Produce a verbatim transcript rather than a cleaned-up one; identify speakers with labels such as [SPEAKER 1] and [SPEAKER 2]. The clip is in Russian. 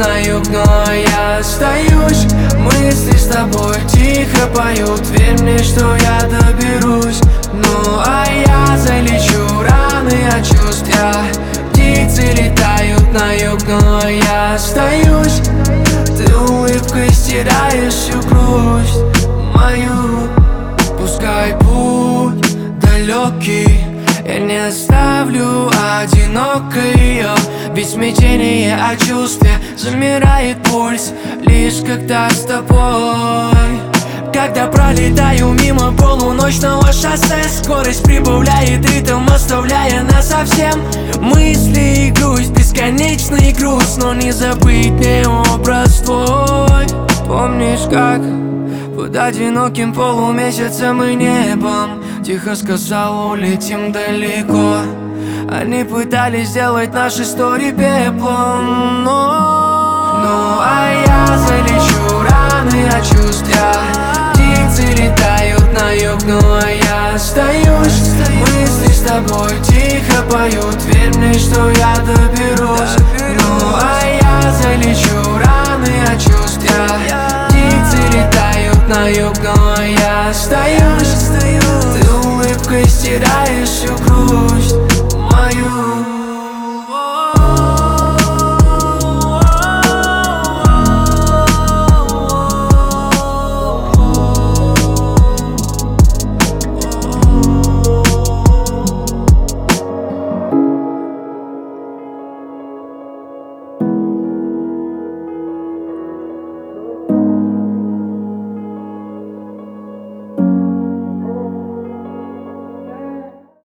[SPEAKER 1] на юг, но я остаюсь. Мысли с тобой тихо поют, верь мне, что я доберусь. Ну а я залечу раны от чувств. Я птицы летают на юг, но я остаюсь. Ты улыбкой стираешь всю грусть мою. Пускай путь далекий, я не оставлю одинокой ее. Ведь смятение о чувстве замирает пульс лишь когда с тобой. Когда пролетаю мимо полуночного шоссе, скорость прибавляет ритм, оставляя нас совсем. Мысли и грусть, бесконечный груз, но не забыть мне образ твой. Помнишь, как под одиноким полумесяцем и небом тихо сказал: улетим далеко. Они пытались сделать наши истории пеплом, но... Ну а я залечу раны от чувств. Я птицы летают на юг, ну а я остаюсь. Мысли с тобой тихо поют, верь мне, что я доберусь. Ну а я залечу раны от чувств. Я птицы летают на юг, но я остаюсь. Ты улыбкой стираешь всю грусть мою.